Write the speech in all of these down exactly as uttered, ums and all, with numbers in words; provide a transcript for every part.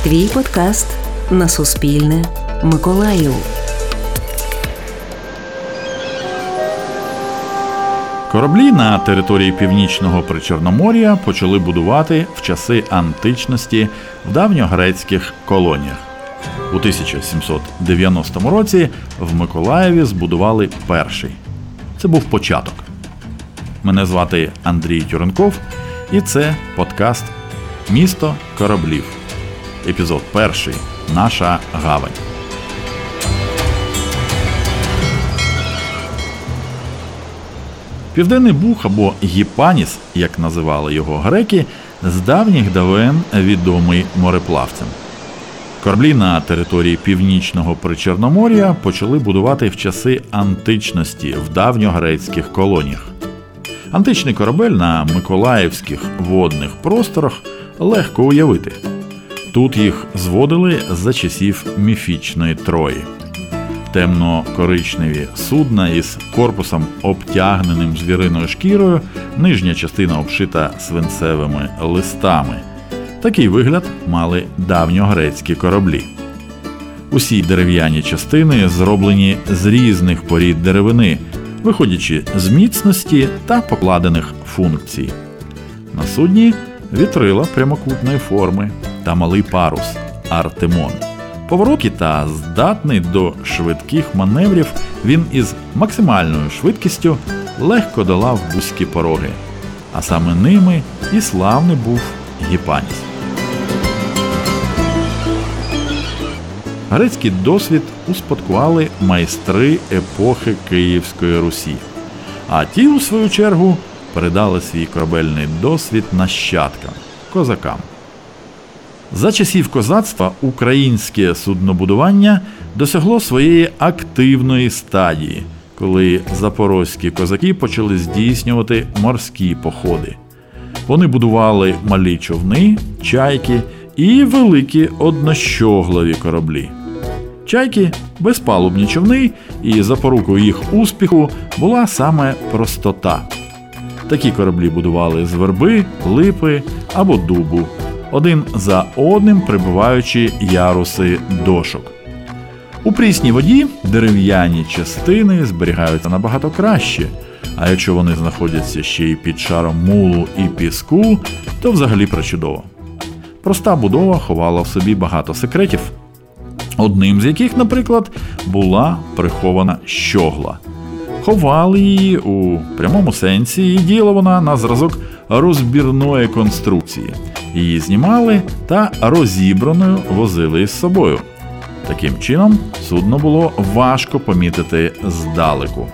Твій подкаст на Суспільне Миколаїв. Кораблі на території Північного Причорномор'я почали будувати в часи античності в давньогрецьких колоніях. У тисяча сімсот дев'яностому році в Миколаєві збудували перший. Це був початок. Мене звати Андрій Тюренков, і це подкаст «Місто кораблів». Епізод перший. Наша гавань. Південний Буг, або Гіпаніс, як називали його греки, з давніх давен відомий мореплавцем. Кораблі на території Північного Причорномор'я почали будувати в часи античності в давньогрецьких колоніях. Античний корабель на миколаївських водних просторах легко уявити. Тут їх зводили за часів міфічної Трої. Темно-коричневі судна із корпусом, обтягненим звіриною шкірою, нижня частина обшита свинцевими листами. Такий вигляд мали давньогрецькі кораблі. Усі дерев'яні частини зроблені з різних порід деревини, виходячи з міцності та покладених функцій. На судні вітрила прямокутної форми та малий парус – артемон. Поворотки та здатний до швидких маневрів, він із максимальною швидкістю легко долав вузькі пороги. А саме ними і славний був Гіпаніс. Грецький досвід успадкували майстри епохи Київської Русі. А ті, у свою чергу, передали свій корабельний досвід нащадкам – козакам. За часів козацтва українське суднобудування досягло своєї активної стадії, коли запорозькі козаки почали здійснювати морські походи. Вони будували малі човни, чайки і великі однощоглові кораблі. Чайки – безпалубні човни, і запорукою їх успіху була саме простота. Такі кораблі будували з верби, липи або дубу, один за одним прибиваючи яруси дошок. У прісній воді дерев'яні частини зберігаються набагато краще, а якщо вони знаходяться ще й під шаром мулу і піску, то взагалі пречудово. Проста будова ховала в собі багато секретів, одним з яких, наприклад, була прихована щогла. Ховали її у прямому сенсі, і діяла вона на зразок розбірної конструкції. Її знімали та розібраною возили із собою. Таким чином, судно було важко помітити здалеку.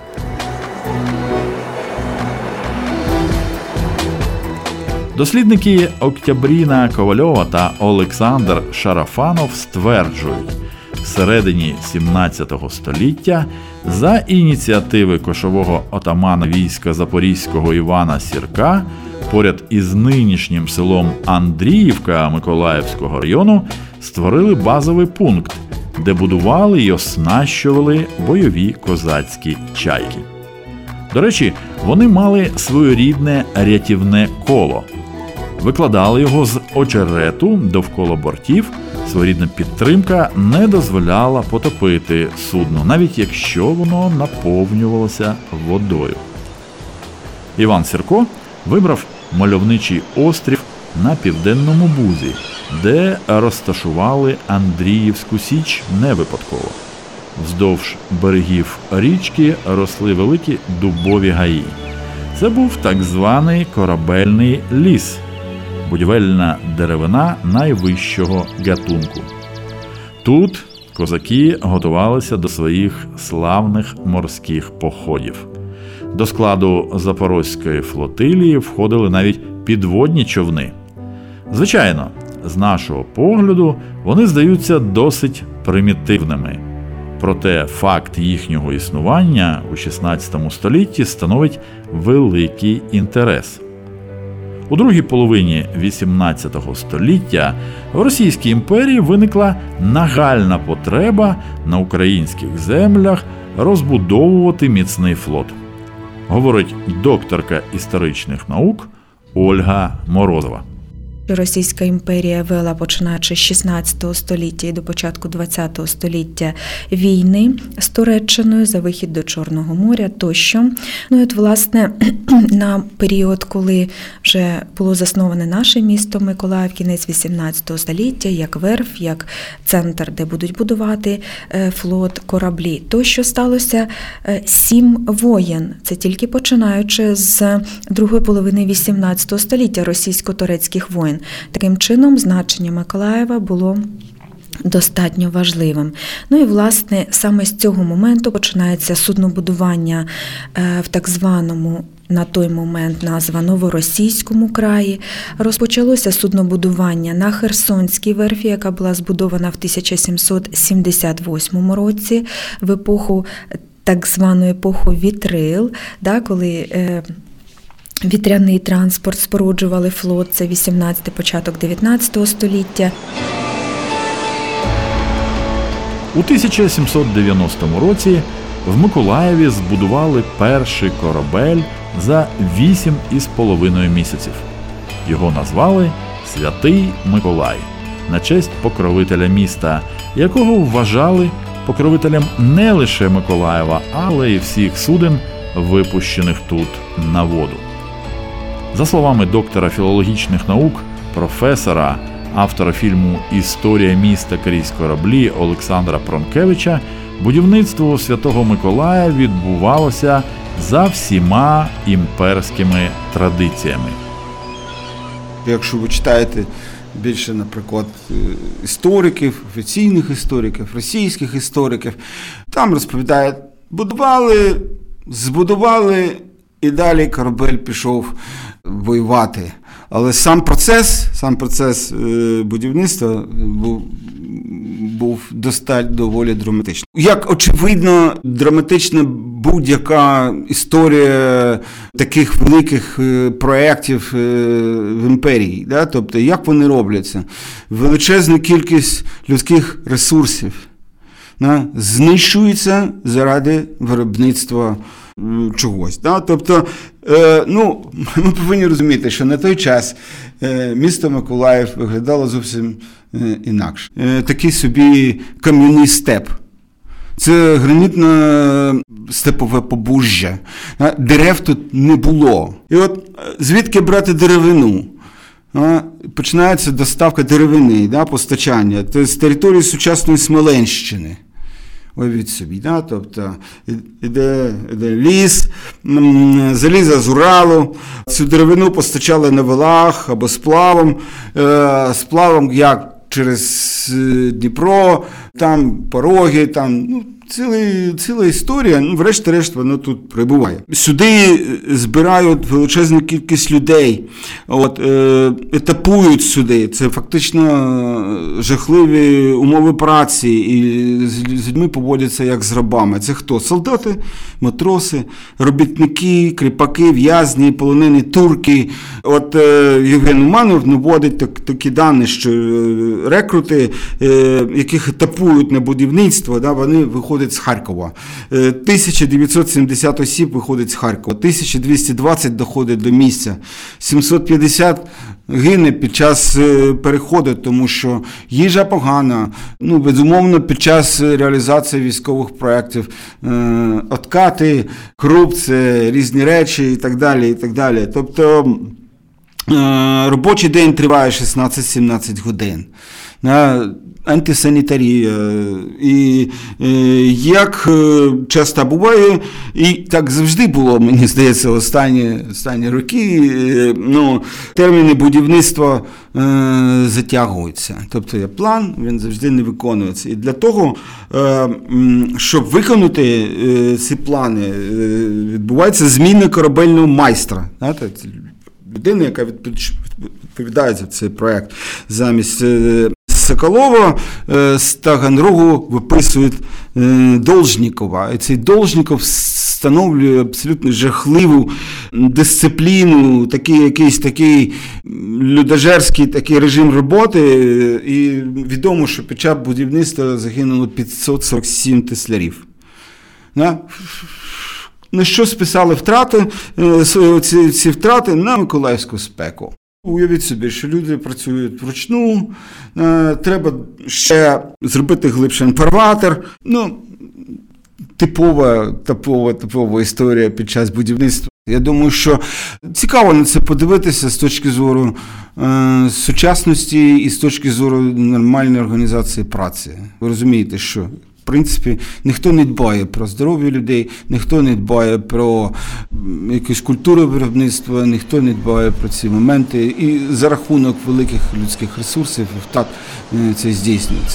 Дослідники Октябріна Ковальова та Олександр Шарафанов стверджують, в середині сімнадцятого століття за ініціативи кошового отамана війська Запорізького Івана Сірка поряд із нинішнім селом Андріївка Миколаївського району створили базовий пункт, де будували й оснащували бойові козацькі чайки. До речі, вони мали своєрідне рятівне коло. Викладали його з очерету довкола бортів, своєрідна підтримка не дозволяла потопити судно, навіть якщо воно наповнювалося водою. Іван Сірко вибрав мальовничий острів на Південному Бузі, де розташували Андріївську Січ не випадково. Вздовж берегів річки росли великі дубові гаї. Це був так званий корабельний ліс – будівельна деревина найвищого гатунку. Тут козаки готувалися до своїх славних морських походів. До складу Запорозької флотилії входили навіть підводні човни. Звичайно, з нашого погляду, вони здаються досить примітивними. Проте факт їхнього існування у шістнадцятому столітті становить великий інтерес. У другій половині вісімнадцятого століття в Російській імперії виникла нагальна потреба на українських землях розбудовувати міцний флот. Говорить докторка історичних наук Ольга Морозова. Російська імперія вела, починаючи з шістнадцятого століття і до початку ХХ століття, війни з Туреччиною за вихід до Чорного моря тощо. Ну і от, власне, на період, коли вже було засноване наше місто Миколаїв, кінець вісімнадцятого століття, як верф, як центр, де будуть будувати флот, кораблі, то що сталося сім воєн. Це тільки починаючи з другої половини вісімнадцятого століття, російсько-турецьких воєн. Таким чином, значення Миколаєва було достатньо важливим. Ну і, власне, саме з цього моменту починається суднобудування в так званому на той момент назва Новоросійському краї. Розпочалося суднобудування на Херсонській верфі, яка була збудована в тисяча сімсот сімдесят восьмому році, в епоху, так звану епоху вітрил, да, коли е, вітряний транспорт споруджували флот, це вісімнадцятий, початок дев'ятнадцятого століття. У тисяча сімсот дев'яностому році в Миколаєві збудували перший корабель за вісім із половиною місяців. Його назвали «Святий Миколай» на честь покровителя міста, якого вважали покровителем не лише Миколаєва, але й всіх суден, випущених тут на воду. За словами доктора філологічних наук, професора, автора фільму «Історія міста крізь кораблі» Олександра Пронкевича, будівництво Святого Миколая відбувалося за всіма імперськими традиціями. Якщо ви читаєте більше, наприклад, істориків, офіційних істориків, російських істориків, там розповідають, будували, збудували, і далі корабель пішов воювати. Але сам процес, сам процес будівництва був, був достатньо доволі драматичний. Як очевидно, драматична будь-яка історія таких великих проєктів в імперії. Да? Тобто, як вони робляться? Величезна кількість людських ресурсів да? знищується заради виробництва чогось. Да? Тобто, е, ну, ми повинні розуміти, що на той час е, місто Миколаїв виглядало зовсім е, інакше. Е, такий собі кам'яний степ. Це гранітне степове побужжя. Дерев тут не було. І от звідки брати деревину? Починається доставка деревини, да, постачання. Це з території сучасної Смоленщини. Уявіть собі, да? Тобто іде, іде ліс, заліза з Уралу, цю деревину постачали на валах або сплавом, е, сплавом як через Дніпро, там пороги, там, ну, ціла, ціла історія, ну, врешті-решт воно тут прибуває. Сюди збирають величезну кількість людей, от, е, етапують сюди, це фактично жахливі умови праці, і з людьми поводяться як з рабами. Це хто? Солдати, матроси, робітники, кріпаки, в'язні, полонені турки. От е, Євген Уманов наводить так, такі дані, що рекрути, е, яких етапують на будівництво, да, вони виходять з Харкова. тисяча дев'ятсот сімдесят осіб виходить з Харкова, тисяча двісті двадцять доходить до місця, сімсот п'ятдесят гине під час переходу, тому що їжа погана, ну, безумовно, під час реалізації військових проєктів, е, откати, корупція, різні речі і так далі, і так далі. Тобто е, робочий день триває шістнадцять-сімнадцять годин. Антисанітарія. І е, як часто буває, і так завжди було, мені здається, останні, останні роки, е, ну, терміни будівництва е, затягуються. Тобто є план, він завжди не виконується. І для того, е, щоб виконати е, ці плани, е, відбувається зміна корабельного майстра. Знаєте, людина, яка відповідає за цей проєкт. Замість е, Соколова з Таганрогу виписують Должнікова. І цей Должніков встановлює абсолютно жахливу дисципліну, такий якийсь такий людожерський такий режим роботи. І відомо, що під час будівництва загинуло п'ятсот сорок сім теслярів. На що списали втрати, ці, ці втрати? На миколаївську спеку. Уявіть собі, що люди працюють вручну, треба ще зробити глибший фарватер. Ну, типова, типова, типова історія під час будівництва. Я думаю, що цікаво на це подивитися з точки зору е, сучасності і з точки зору нормальної організації праці. Ви розумієте, що в принципі ніхто не дбає про здоров'я людей, ніхто не дбає про якусь культуру виробництва, ніхто не дбає про ці моменти. І за рахунок великих людських ресурсів так це здійснюється.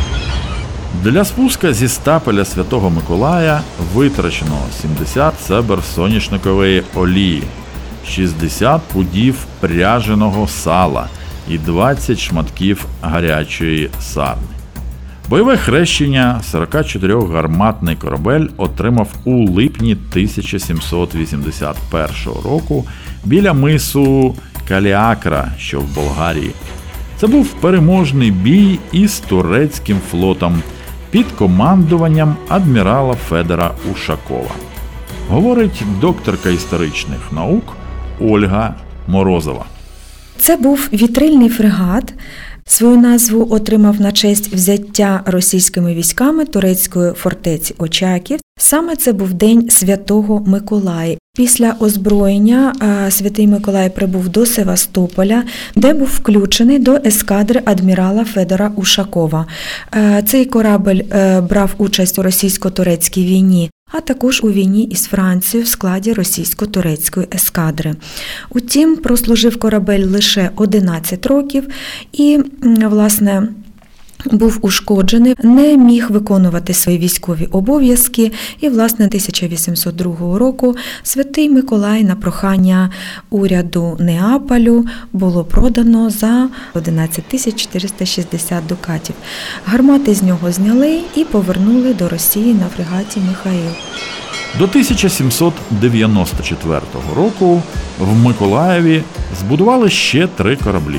Для спуска зі стапеля Святого Миколая витрачено сімдесят цебер соняшникової олії, шістдесят пудів пряженого сала і двадцять шматків гарячої сарни. Бойове хрещення сорокачотиригарматний корабель отримав у липні тисяча сімсот вісімдесят першого року біля мису Каліакра, що в Болгарії. Це був переможний бій із турецьким флотом під командуванням адмірала Федора Ушакова. Говорить докторка історичних наук Ольга Морозова. Це був вітрильний фрегат. Свою назву отримав на честь взяття російськими військами турецької фортеці Очаків. Саме це був День Святого Миколая. Після озброєння Святий Миколай прибув до Севастополя, де був включений до ескадри адмірала Федора Ушакова. Цей корабель брав участь у російсько-турецькій війні, а також у війні із Францією в складі російсько-турецької ескадри. Утім, прослужив корабель лише одинадцять років і, власне, був ушкоджений, не міг виконувати свої військові обов'язки, і, власне, тисяча вісімсот другого року Святий Миколай на прохання уряду Неаполю було продано за одинадцять тисяч чотириста шістдесят дукатів. Гармати з нього зняли і повернули до Росії на фрегаті Михаїл. До тисяча сімсот дев'яносто четвертого року в Миколаєві збудували ще три кораблі.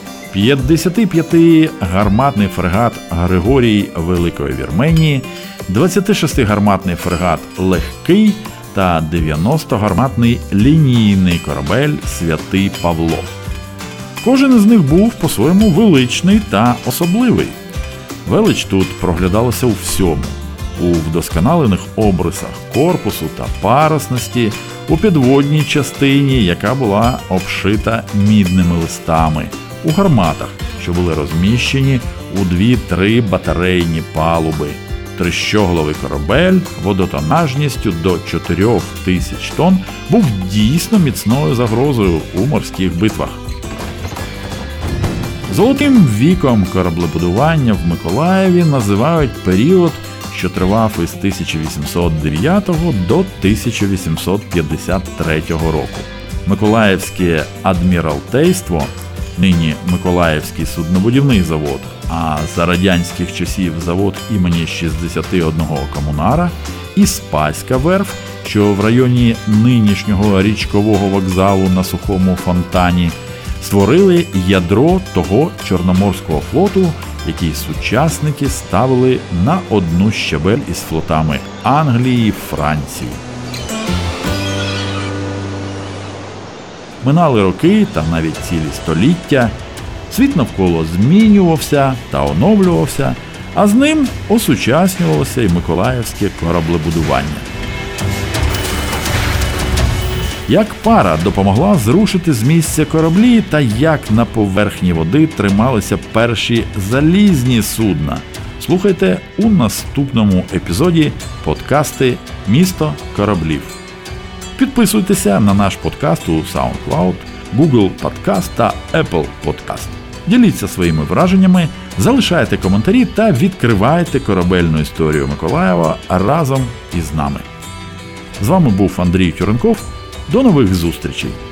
п'ятдесятип'ятигарматний фрегат Григорій Великої Вірменії, двадцятишестигарматний фрегат Легкий та дев'яностогарматний лінійний корабель Святий Павло. Кожен із них був по-своєму величний та особливий. Велич тут проглядалася у всьому. У вдосконалених обрисах корпусу та парусності, у підводній частині, яка була обшита мідними листами, у гарматах, що були розміщені у дві-три батарейні палуби. Трищоголовий корабель водотонажністю до чотирьох тисяч тонн був дійсно міцною загрозою у морських битвах. Золотим віком кораблебудування в Миколаєві називають період, що тривав із тисяча вісімсот дев'ятого до тисяча вісімсот п'ятдесят третього року. Миколаївське адміралтейство, нині Миколаївський суднобудівний завод, а за радянських часів завод імені шістдесят одного комунара, і Спаська верф, що в районі нинішнього річкового вокзалу на Сухому фонтані, створили ядро того Чорноморського флоту, який сучасники ставили на одну щабель із флотами Англії і Франції. Минали роки та навіть цілі століття, світ навколо змінювався та оновлювався, а з ним осучаснювалося і миколаївське кораблебудування. Як пара допомогла зрушити з місця кораблі та як на поверхні води трималися перші залізні судна. Слухайте у наступному епізоді подкасти «Місто кораблів». Підписуйтеся на наш подкаст у SoundCloud, Google Podcast та Apple Podcast. Діліться своїми враженнями, залишайте коментарі та відкривайте корабельну історію Миколаєва разом із нами. З вами був Андрій Тюренков. До нових зустрічей!